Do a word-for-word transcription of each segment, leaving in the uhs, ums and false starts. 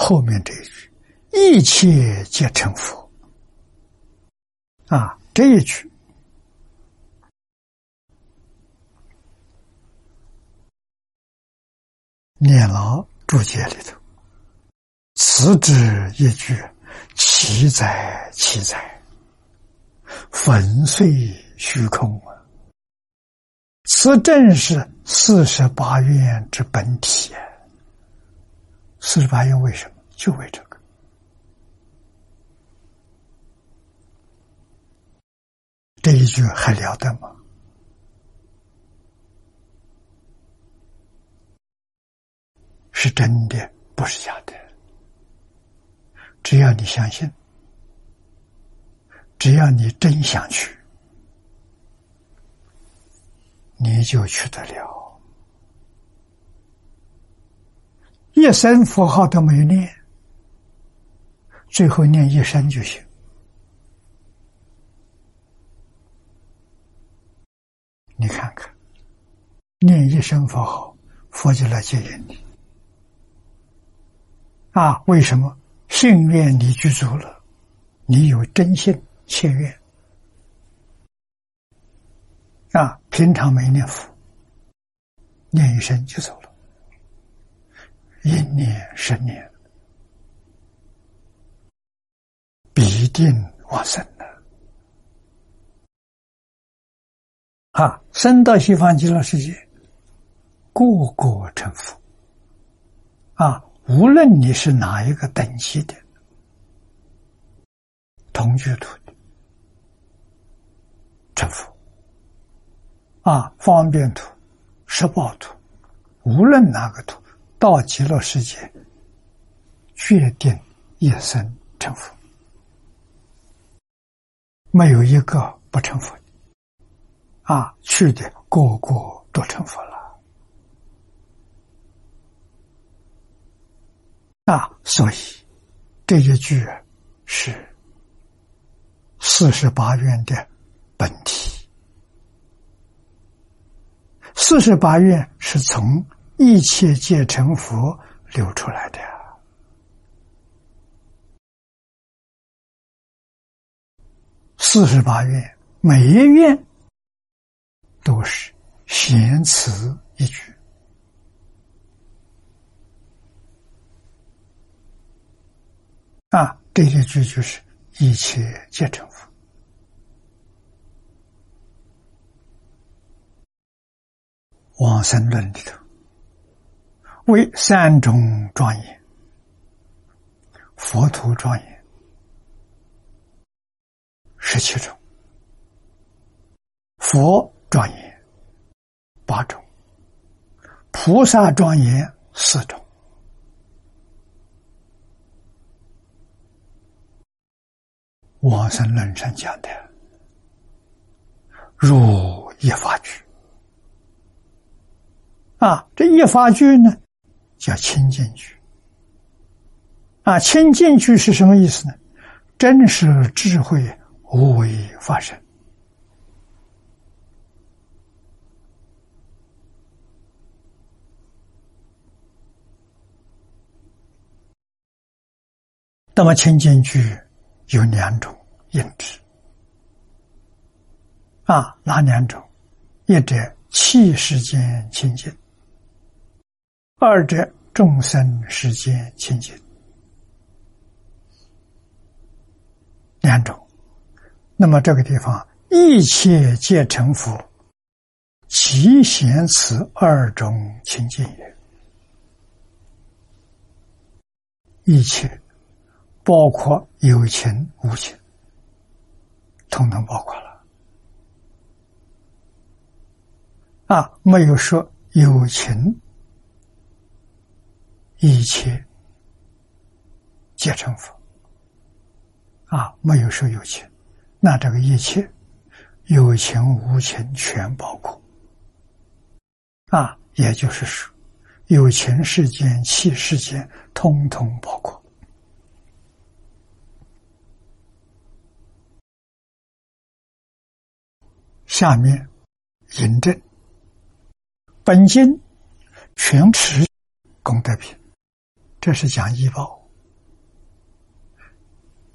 后面这一句一切皆成佛啊，这一句念老注解里头，此之一句，奇哉奇哉，粉碎虚空啊！此正是四十八愿之本体啊！四十八愿为什么？就为这个。这一句还了得吗？是真的，不是假的。只要你相信，只要你真想去，你就去得了。一声佛号都没有念，最后念一声就行。你看看，念一声佛号，佛就来接引你。啊，为什么？信愿你具足了，你有真信切愿。啊，平常没念佛，念一声就走了，一念十年，必定往生了。啊，生到西方极乐世界，个个成佛。啊，无论你是哪一个等级的，同居土的成佛。啊，方便土、十报土，无论哪个土，到极乐世界，决定一生成佛，没有一个不成佛的。啊，去的个个都成佛了。啊，所以这一句是四十八愿的本体。四十八愿是从一切皆成佛流出来的。四十八愿，每一愿都是咸词一句。啊，这一句就是一切皆成佛。往生论里头为三种庄严：佛土庄严十七种，佛庄严八种，菩萨庄严四种。往生论上讲的入一法句。啊，这一法句呢叫清净句。啊，清净句是什么意思呢？真实智慧无为发生。那么清净句有两种印制。啊，哪两种？一者气世间清净，二者众生世间清净。两种。那么这个地方一切皆成佛，其显此二种清净也。一切包括有情无情，统统包括了。啊，没有说有情一切皆成佛。啊，没有说有情，那这个一切有情无情全包括。啊，也就是说有情世间气世间通通包括。下面引证本经全持功德品，这是讲医报。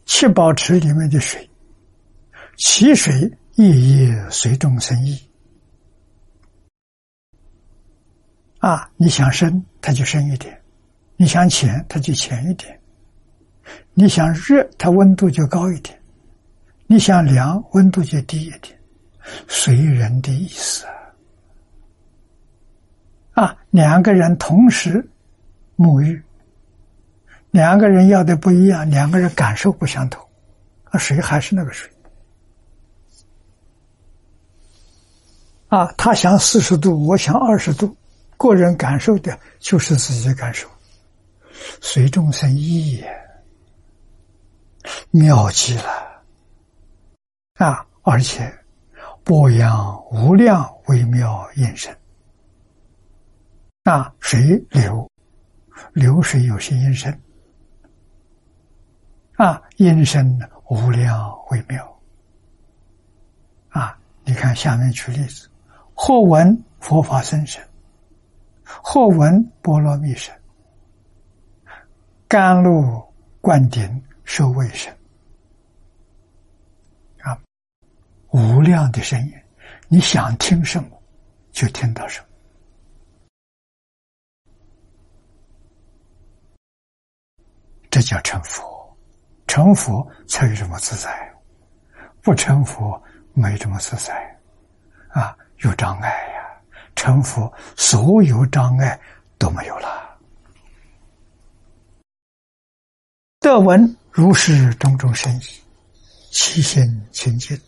七宝池里面的水，其水夜夜随众生意。啊，你想深，它就深一点；你想浅，它就浅一点；你想热，它温度就高一点；你想凉，温度就低一点，随人的意思啊。两个人同时沐浴，两个人要的不一样，两个人感受不相同，啊，水还是那个水。啊，他想四十度，我想二十度，个人感受的就是自己的感受，随众生意也，妙极了啊！而且波扬无量微妙音声啊，水流，流水有些音声啊，音声无量微妙啊！你看下面举例子，或闻佛法僧声，或闻波罗蜜声，甘露灌顶受味声啊，无量的声音，你想听什么就听到什么。这叫成佛，成佛才有这么自在，不成佛没这么自在啊，有障碍呀、啊。成佛所有障碍都没有了。得闻如是种种深意，其心清净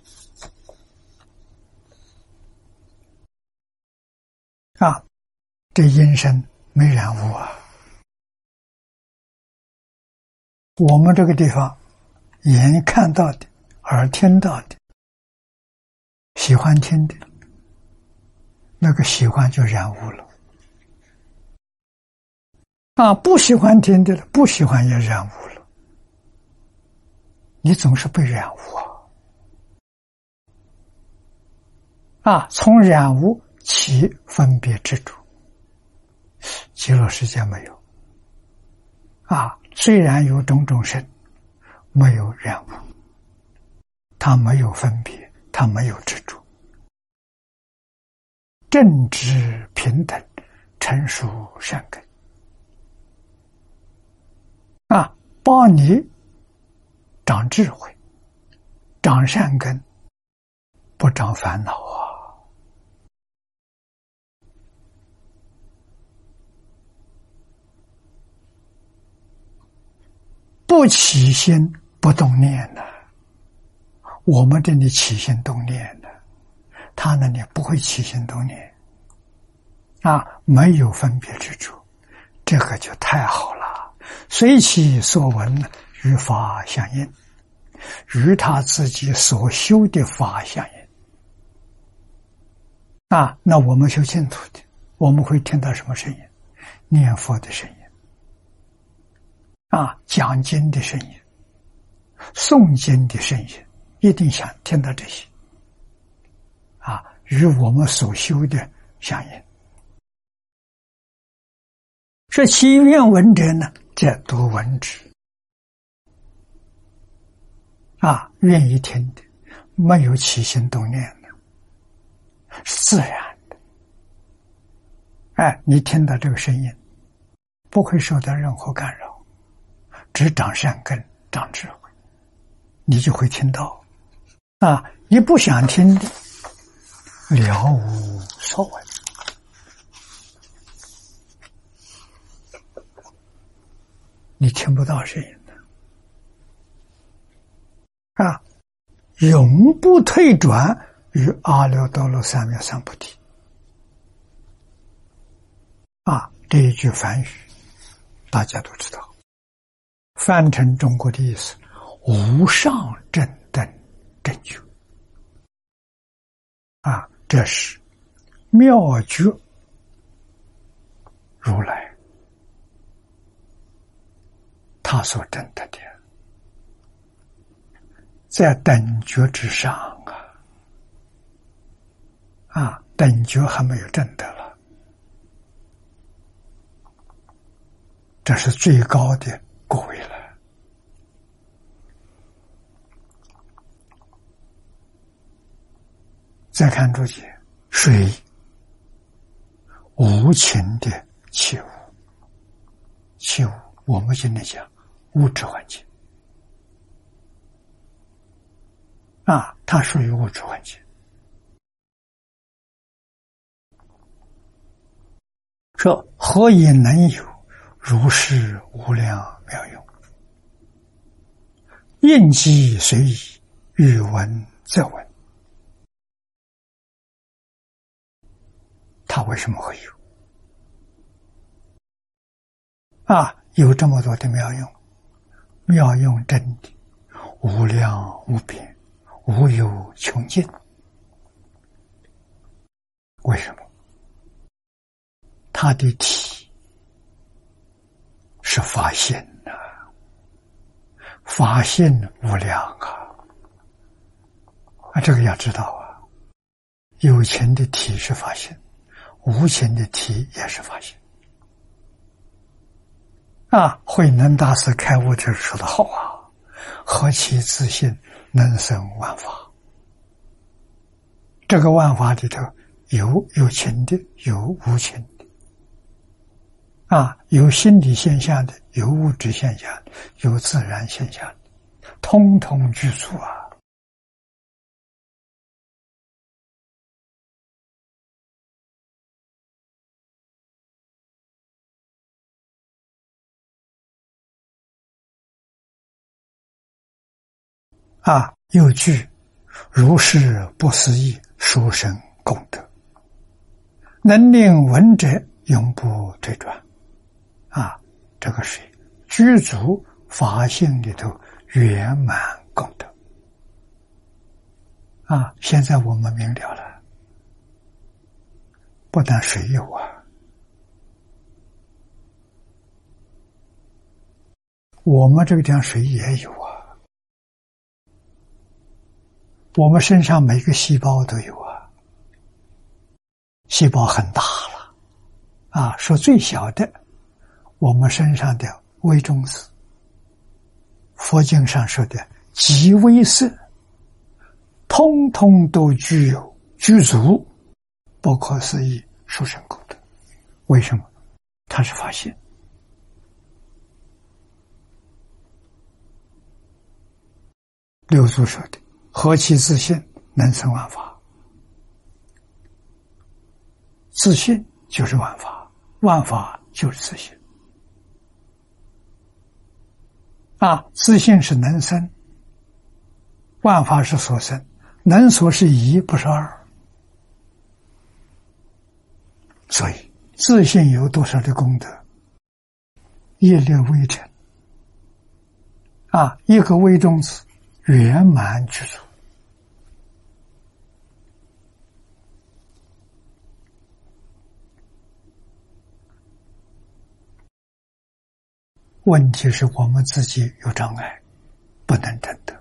啊，这音声没染污啊。我们这个地方眼看到的，耳听到的，喜欢听的，那个喜欢就染污了啊，不喜欢听的了，不喜欢也染污了。你总是被染污啊！啊，从染污起分别执着，极乐世界没有啊。虽然有种种身，没有染污，它没有分别，它没有执着，正直平等，成熟善根啊，帮你长智慧，长善根，不长烦恼啊。不起心不动念呢、啊？我们这里起心动念呢、啊，他那里不会起心动念啊，没有分别之处，这个就太好了。随其所闻与法相应，与他自己所修的法相应啊。那我们修净土的，我们会听到什么声音？念佛的声音啊，讲经的声音，诵经的声音，一定想听到这些啊，与我们所修的相应。这其愿闻者呢，则多闻之啊，愿意听的，没有起心动念的，是自然的。哎，你听到这个声音，不会受到任何干扰，只长善根，长智慧，你就会听到啊。你不想听的，了无所谓你听不到声音的啊，永不退转于阿耨多罗三藐三菩提啊。这一句梵语大家都知道，翻成中国的意思，无上正等正觉啊，这是妙觉如来他所证得的，在等觉之上啊，啊，等觉还没有证得了，这是最高的果位了再看注解，水无情的器物，器物我们今天讲物质环境啊，它属于物质环境。说何以能有如是无量妙用？应机随意，欲闻则闻。它为什么会有？啊，有这么多的妙用，妙用真的无量无边，无有穷尽。为什么？它的体是法性啊，法性无量啊！啊，这个要知道啊，有情的体是法性，无情的体也是法性。啊，慧能大师开悟这说的好啊，何其自信，能生万法。这个万法里头有有情的，有无情的。啊，有心理现象的，有物质现象的，有自然现象的，通通具足啊！啊，又具如是不思议殊胜功德，能令闻者永不退转。啊，这个是具足法性里头圆满功德。啊，现在我们明了了，不但水有啊，我们这个地方水也有啊。我们身上每个细胞都有啊，细胞很大了啊，说最小的，我们身上的微中子，佛经上说的极微色，通通都具有具足不可思议殊胜功德。为什么？它是法性。六祖说的何其自信，能生万法。自信就是万法，万法就是自信。啊，自信是能生，万法是所生，能所是一，不是二。所以自信有多少的功德？一粒微尘啊，一个微中子圆满具足。问题是我们自己有障碍，不能证得。